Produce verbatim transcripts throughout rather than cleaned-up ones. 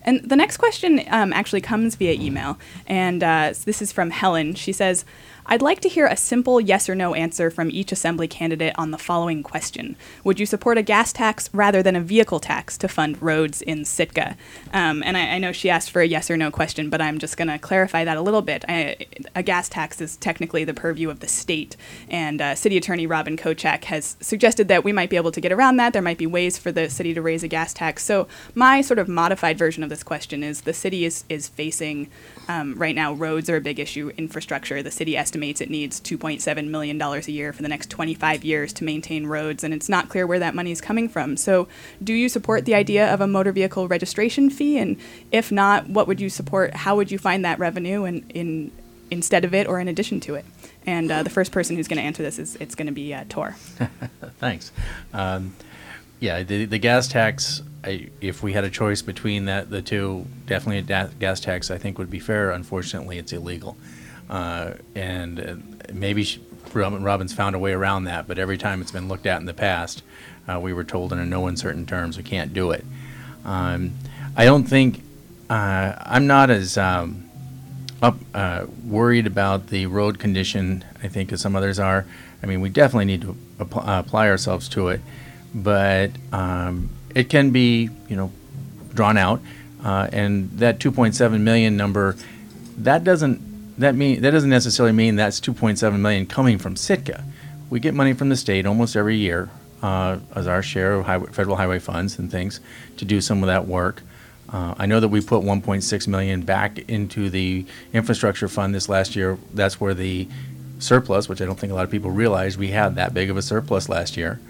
And the next question um, actually comes via email, and uh, this is from Helen. She says, I'd like to hear a simple yes or no answer from each assembly candidate on the following question. Would you support a gas tax rather than a vehicle tax to fund roads in Sitka? Um, and I, I know she asked for a yes or no question, but I'm just going to clarify that a little bit. I, a gas tax is technically the purview of the state, and uh, City Attorney Robin Kochak has suggested that we might be able to get around that. There might be ways for the city to raise a gas tax. So my sort of modified version of this question is the city is, is facing, um, right now, roads are a big issue, infrastructure. The city estimates it needs two point seven million dollars a year for the next twenty-five years to maintain roads, and it's not clear where that money is coming from. So do you support the idea of a motor vehicle registration fee? And if not, what would you support? How would you find that revenue in, in instead of it or in addition to it? And uh, the first person who's going to answer this is it's going to be uh, Tor. Thanks. Um, yeah, the, the gas tax, I, if we had a choice between that, the two, definitely a da- gas tax I think would be fair. Unfortunately, it's illegal. Uh, and uh, maybe she, Robin, Robin's found a way around that, but every time it's been looked at in the past, uh, we were told in no uncertain terms we can't do it. Um, I don't think, uh, I'm not as um, up, uh, worried about the road condition, I think, as some others are. I mean, we definitely need to ap- uh, apply ourselves to it, but um, it can be, you know, drawn out, uh, and that two point seven million number, that doesn't That mean that doesn't necessarily mean that's two point seven million coming from Sitka. We get money from the state almost every year uh, as our share of highway, federal highway funds and things to do some of that work. Uh, I know that we put one point six million back into the infrastructure fund this last year. That's where the surplus, which I don't think a lot of people realize we had that big of a surplus last year.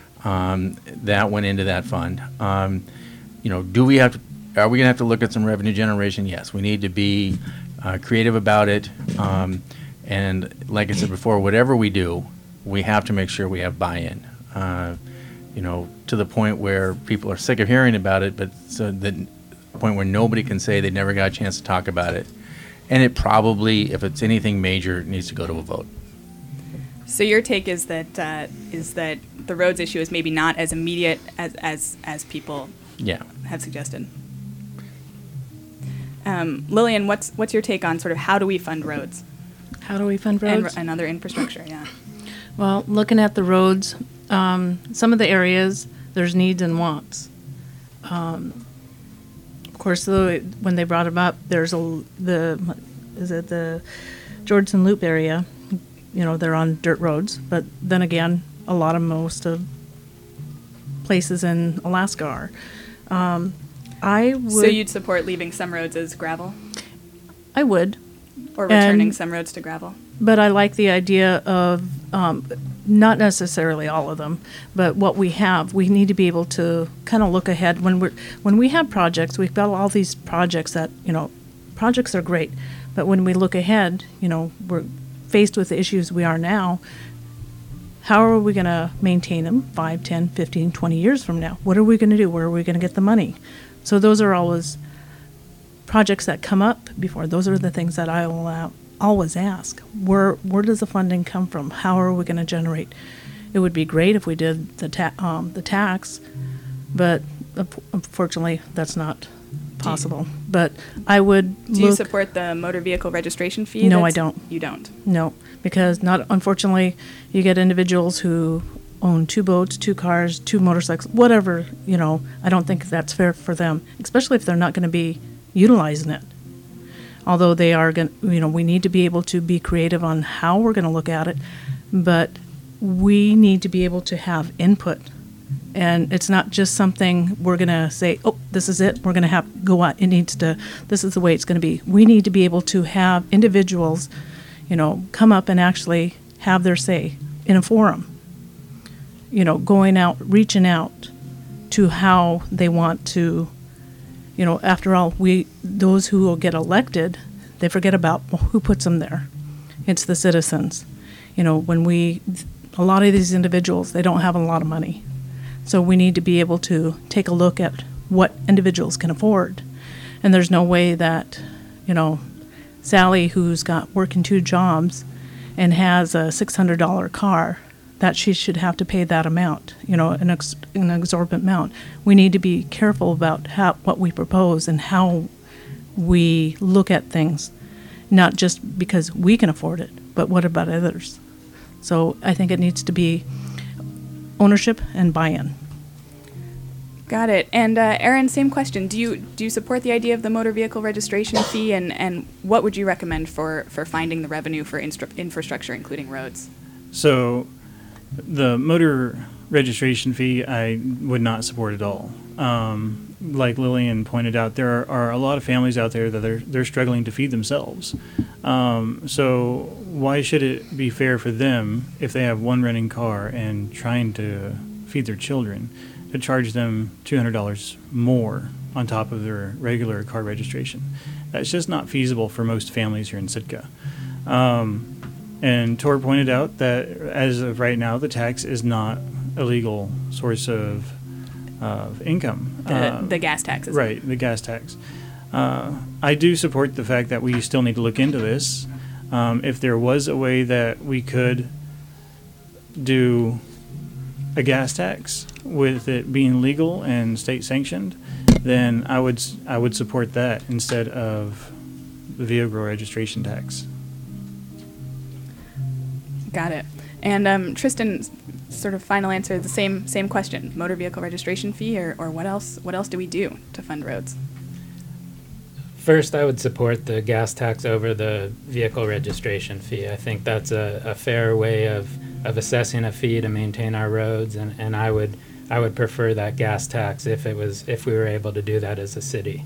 Um, that went into that fund. Um, you know, do we have to? Are we going to have to look at some revenue generation? Yes, we need to be Uh, creative about it, um, and like I said before, whatever we do, we have to make sure we have buy-in. Uh, you know, to the point where people are sick of hearing about it, but so the point where nobody can say they never got a chance to talk about it. And it probably, if it's anything major, it needs to go to a vote. So your take is that uh, is that the roads issue is maybe not as immediate as as, as people yeah. have suggested. Um, Lillian, what's what's your take on sort of how do we fund roads? How do we fund roads? And, and other infrastructure, yeah. Well, looking at the roads, um, some of the areas, there's needs and wants. Um, of course, the, when they brought them up, there's a, the, is it the Georgeson Loop area, you know, they're on dirt roads, but then again, a lot of most of places in Alaska are. Um, I would. So you'd support leaving some roads as gravel? I would. Or returning And, some roads to gravel? But I like the idea of, um, not necessarily all of them, but what we have, we need to be able to kind of look ahead. When we're when we have projects, we've got all these projects that, you know, projects are great, but when we look ahead, you know, we're faced with the issues we are now. How are we going to maintain them five, ten, fifteen, twenty years from now? What are we going to do? Where are we going to get the money? So those are always projects that come up before. Those are the things that I will uh, always ask. Where where does the funding come from? How are we going to generate? It would be great if we did the ta- um, the tax, but unfortunately that's not possible. You, but I would. Do look, you support the motor vehicle registration fee? No, I don't. You don't? No, because not unfortunately you get individuals who own two boats, two cars, two motorcycles, whatever, you know. I don't think that's fair for them, especially if they're not going to be utilizing it. Although they are going, you know, we need to be able to be creative on how we're going to look at it, but we need to be able to have input. And it's not just something we're going to say, oh, this is it, we're going to have go out. It needs to, this is the way it's going to be. We need to be able to have individuals, you know, come up and actually have their say in a forum. You know, going out, reaching out to how they want to, you know, after all, we, those who will get elected, they forget about who puts them there. It's the citizens. You know, when we, a lot of these individuals, they don't have a lot of money. So we need to be able to take a look at what individuals can afford. And there's no way that, you know, Sally, who's got working two jobs and has a six hundred dollars car, that she should have to pay that amount, you know, an, ex- an exorbitant amount. We need to be careful about how, what we propose and how we look at things, not just because we can afford it, but what about others? So I think it needs to be ownership and buy-in. Got it. And uh, Aaron, same question. Do you do you support the idea of the motor vehicle registration fee, and, and what would you recommend for, for finding the revenue for instru- infrastructure, including roads? So the motor registration fee I would not support at all. Um, like Lillian pointed out, there are, are a lot of families out there that are they're struggling to feed themselves. Um, so why should it be fair for them if they have one running car and trying to feed their children to charge them two hundred dollars more on top of their regular car registration? That's just not feasible for most families here in Sitka. Um, and Tor pointed out that as of right now, the tax is not a legal source of, of income. The, Uh, the gas taxes. Right, the gas tax. Uh, I do support the fact that we still need to look into this. Um, if there was a way that we could do a gas tax with it being legal and state sanctioned, then I would s- I would support that instead of the vehicle registration tax. Got it. And um, Tristan, s- sort of final answer, the same same question: motor vehicle registration fee, or, or what else? What else do we do to fund roads? First, I would support the gas tax over the vehicle registration fee. I think that's a, a fair way of, of assessing a fee to maintain our roads, and, and I would I would prefer that gas tax if it was if we were able to do that as a city.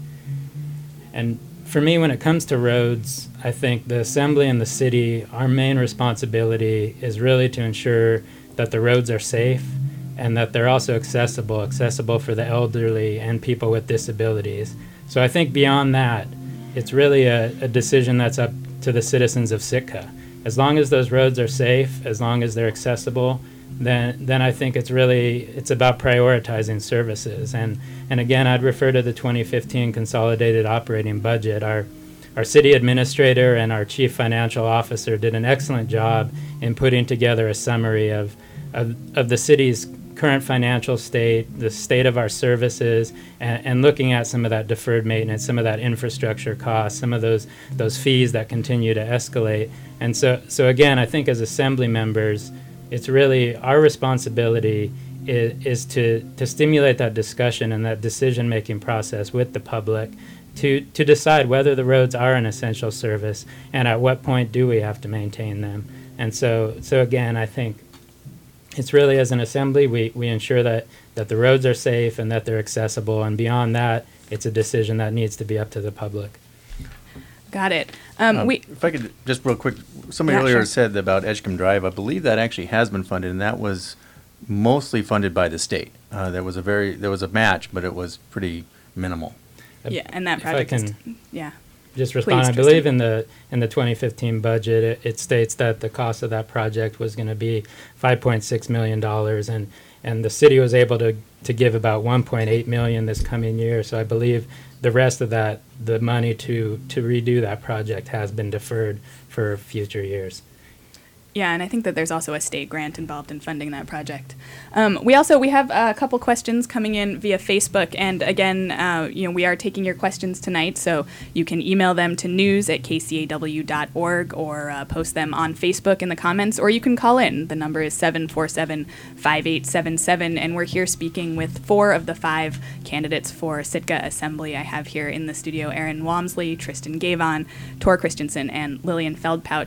And for me, when it comes to roads, I think the assembly and the city, our main responsibility is really to ensure that the roads are safe and that they're also accessible, accessible for the elderly and people with disabilities. So I think beyond that, it's really a, a decision that's up to the citizens of Sitka. As long as those roads are safe, as long as they're accessible, then then I think it's really it's about prioritizing services. And and again, I'd refer to the twenty fifteen consolidated operating budget. Our our city administrator and our chief financial officer did an excellent job in putting together a summary of of, of the city's current financial state, the state of our services, and, and looking at some of that deferred maintenance, some of that infrastructure costs, some of those those fees that continue to escalate. And so, so again, I think as assembly members, it's really our responsibility is, is to, to stimulate that discussion and that decision-making process with the public to, to decide whether the roads are an essential service and at what point do we have to maintain them. And so, so again, I think it's really as an assembly, we, we ensure that, that the roads are safe and that they're accessible. And beyond that, it's a decision that needs to be up to the public. Got it. Um, Um, we If I could, just real quick, somebody Yeah, earlier sure. said about Edgecombe Drive, I believe that actually has been funded, and that was mostly funded by the state. Uh, there was a very, there was a match, but it was pretty minimal. yeah, and that If I project is can yeah. just respond, Please, I believe Tristan. in the in the twenty fifteen budget, it, it states that the cost of that project was going to be five point six million dollars, and and the city was able to to give about one point eight million dollars this coming year. So I believe the rest of that, the money to to redo that project, has been deferred for future years. Yeah, and I think that there's also a state grant involved in funding that project. Um, we also we have a couple questions coming in via Facebook, and again, uh, you know, we are taking your questions tonight, so you can email them to news at k c a w dot org or uh, post them on Facebook in the comments, or you can call in. The number is seven four seven, five eight seven seven, and we're here speaking with four of the five candidates for Sitka Assembly. I have here in the studio Aaron Walmsley, Tristan Gavon, Tor Christensen, and Lillian Feldpout.